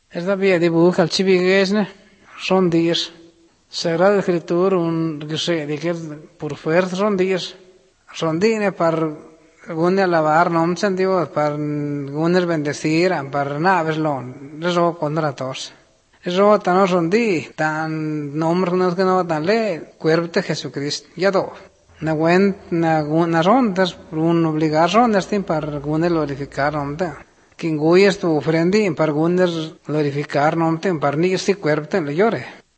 Es la via di buca al cibigesne, son dies. Sagrada Escritura un di que por fuerza son dine par gunne alabar nom sen Dios, par gunner bendecir, par naves lon, reso contra tos. Eso tan son di, tan nombre nos que no tan le, cuerpo de Jesucristo, ya do. Na rondas, un obligar rondas tin par gunner glorificar nom te. Quien guyes tu ofrendi par gunner glorificar nom te, par ni si cuerpo te le llore.